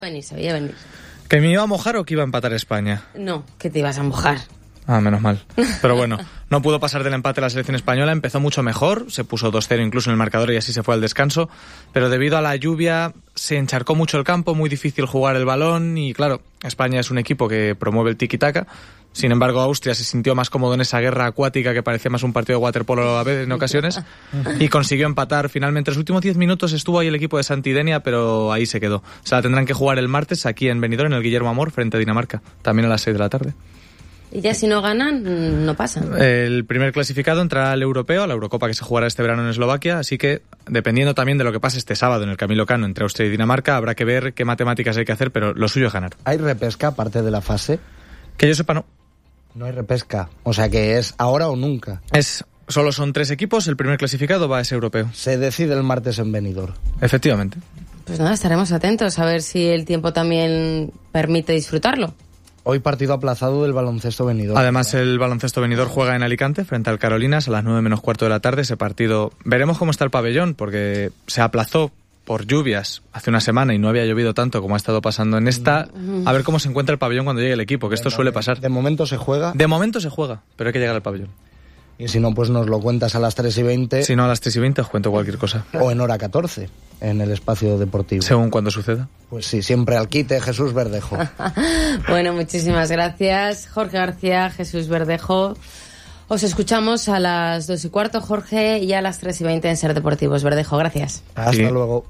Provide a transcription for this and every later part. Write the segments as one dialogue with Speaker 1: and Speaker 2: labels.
Speaker 1: Se veía venir.
Speaker 2: ¿Que me iba a mojar o que iba a empatar España?
Speaker 1: No, que te ibas a mojar.
Speaker 2: Ah, menos mal. Pero bueno, no pudo pasar del empate la selección española, empezó mucho mejor, se puso 2-0 incluso en el marcador y así se fue al descanso, pero debido a la lluvia se encharcó mucho el campo, muy difícil jugar el balón y claro, España es un equipo que promueve el tiki-taka. Sin embargo, Austria se sintió más cómodo en esa guerra acuática que parecía más un partido de waterpolo a veces en ocasiones y consiguió empatar finalmente. Los últimos 10 minutos estuvo ahí el equipo de Santidenia, pero ahí se quedó. O sea, tendrán que jugar el martes aquí en Benidorm, en el Guillermo Amor, frente a Dinamarca, también a las 6 de la tarde.
Speaker 1: Y ya si no ganan, no pasan.
Speaker 2: El primer clasificado entrará al europeo, a la Eurocopa que se jugará este verano en Eslovaquia, así que dependiendo también de lo que pase este sábado en el Camilo Cano entre Austria y Dinamarca, habrá que ver qué matemáticas hay que hacer, pero lo suyo es ganar.
Speaker 3: ¿Hay repesca aparte de la fase?
Speaker 2: Que yo sepa, no.
Speaker 3: No hay repesca, o sea que es ahora o nunca.
Speaker 2: Solo son 3 equipos, el primer clasificado va a ese europeo.
Speaker 3: Se decide el martes en Benidorm.
Speaker 2: Efectivamente.
Speaker 1: Pues nada, estaremos atentos a ver si el tiempo también permite disfrutarlo.
Speaker 3: Hoy partido aplazado del baloncesto Benidorm.
Speaker 2: Además, el baloncesto Benidorm juega en Alicante frente al Carolinas a las 9 menos cuarto de la tarde. Ese partido, veremos cómo está el pabellón, porque se aplazó por lluvias hace una semana y no había llovido tanto como ha estado pasando en esta. A ver cómo se encuentra el pabellón cuando llegue el equipo, que esto suele pasar.
Speaker 3: ¿De momento se juega?
Speaker 2: De momento se juega, pero hay que llegar al pabellón.
Speaker 3: Y si no, pues nos lo cuentas a las 3:20.
Speaker 2: Si no, a las 3:20 os cuento cualquier cosa.
Speaker 3: O en hora 14, en el espacio deportivo.
Speaker 2: Según cuando suceda.
Speaker 3: Pues sí, siempre al quite, Jesús Verdejo.
Speaker 1: Bueno, muchísimas gracias, Jorge García, Jesús Verdejo. Os escuchamos a las 2:15, Jorge, y a las 3:20 en Ser Deportivos. Verdejo, gracias.
Speaker 3: Hasta luego.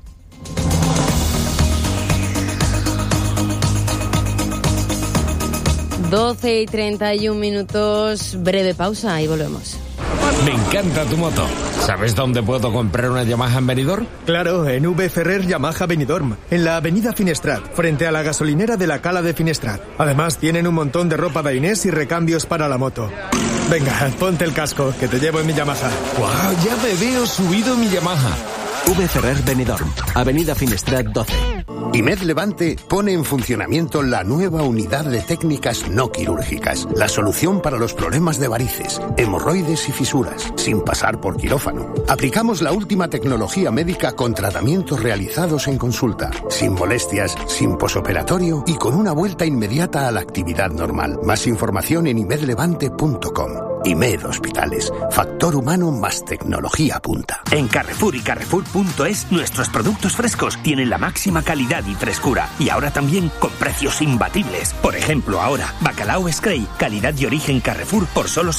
Speaker 1: Doce y 31 minutos, breve pausa y volvemos.
Speaker 4: Me encanta tu moto. ¿Sabes dónde puedo comprar una Yamaha en Benidorm?
Speaker 5: Claro, en V. Ferrer Yamaha Benidorm, en la avenida Finestrat, frente a la gasolinera de la Cala de Finestrat. Además, tienen un montón de ropa Dainés y recambios para la moto. Venga, ponte el casco, que te llevo en mi Yamaha.
Speaker 4: ¡Guau! Ya me veo subido en mi Yamaha.
Speaker 6: V. Ferrer Benidorm, avenida Finestrat 12.
Speaker 7: IMED Levante pone en funcionamiento la nueva unidad de técnicas no quirúrgicas, la solución para los problemas de varices, hemorroides y fisuras, sin pasar por quirófano. Aplicamos la última tecnología médica con tratamientos realizados en consulta, sin molestias, sin posoperatorio y con una vuelta inmediata a la actividad normal. Más información en imedlevante.com. IMED Hospitales, factor humano más tecnología punta.
Speaker 8: En Carrefour y Carrefour.es nuestros productos frescos tienen la máxima calidad y frescura. Y ahora también con precios imbatibles. Por ejemplo, ahora, bacalao Scray, calidad y origen Carrefour por solo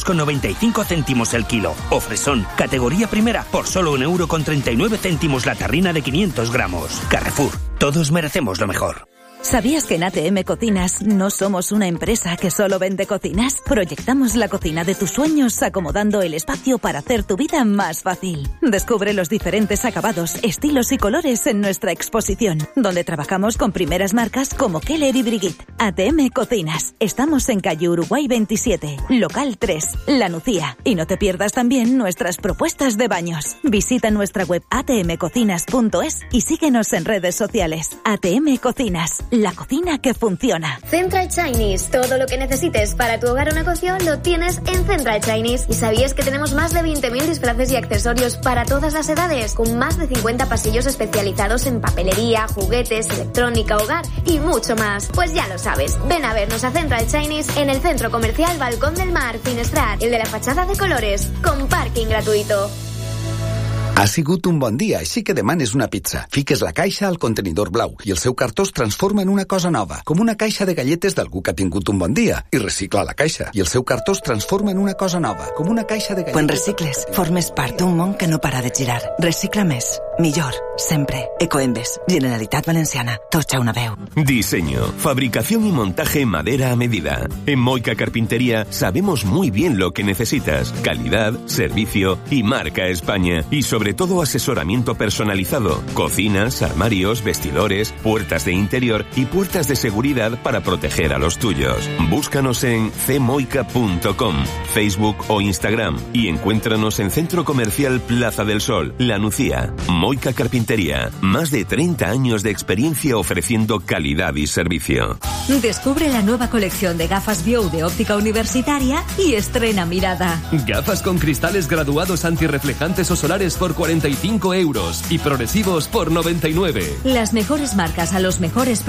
Speaker 8: 7,95 € el kilo. O fresón, categoría primera, por solo 1,39 € la tarrina de 500 gramos. Carrefour, todos merecemos lo mejor.
Speaker 9: ¿Sabías que en ATM Cocinas no somos una empresa que solo vende cocinas? Proyectamos la cocina de tus sueños acomodando el espacio para hacer tu vida más fácil. Descubre los diferentes acabados, estilos y colores en nuestra exposición, donde trabajamos con primeras marcas como Keller y Brigitte. ATM Cocinas. Estamos en calle Uruguay 27, local 3, La Nucía. Y no te pierdas también nuestras propuestas de baños. Visita nuestra web atmcocinas.es y síguenos en redes sociales. ATM Cocinas. La cocina que funciona.
Speaker 10: Central Chinese. Todo lo que necesites para tu hogar o negocio lo tienes en Central Chinese. ¿Y sabías que tenemos más de 20.000 disfraces y accesorios para todas las edades? Con más de 50 pasillos especializados en papelería, juguetes, electrónica, hogar y mucho más. Pues ya lo sabes. Ven a vernos a Central Chinese en el Centro Comercial Balcón del Mar, Finestrat, el de la fachada de colores, con parking gratuito.
Speaker 11: Ha sigut un bon dia, així que demanes una pizza. Fiques la caixa al contenidor blau i el seu cartó es transforma en una cosa nova, com una caixa de galletes d'algú que ha tingut un bon dia. I recicla la caixa i el seu cartó es transforma en una cosa nova, com una caixa de galletes...
Speaker 12: Quan recicles, formes part d'un món que no para de girar. Recicla més, millor, sempre. Ecoembes, Generalitat Valenciana, tots a una veu.
Speaker 13: Diseño, fabricación y montaje en madera a medida. En Moika Carpintería sabemos muy bien lo que necesitas. Calidad, servicio y marca España. Y sobre todo asesoramiento personalizado. Cocinas, armarios, vestidores, puertas de interior y puertas de seguridad para proteger a los tuyos. Búscanos en cmoica.com, Facebook o Instagram y encuéntranos en Centro Comercial Plaza del Sol, La Nucía. Moika Carpintería. Más de 30 años de experiencia ofreciendo calidad y servicio.
Speaker 14: Descubre la nueva colección de gafas View de óptica universitaria y estrena mirada.
Speaker 15: Gafas con cristales graduados antirreflejantes o solares por 45 € y progresivos por 99.
Speaker 14: Las mejores marcas a los mejores precios.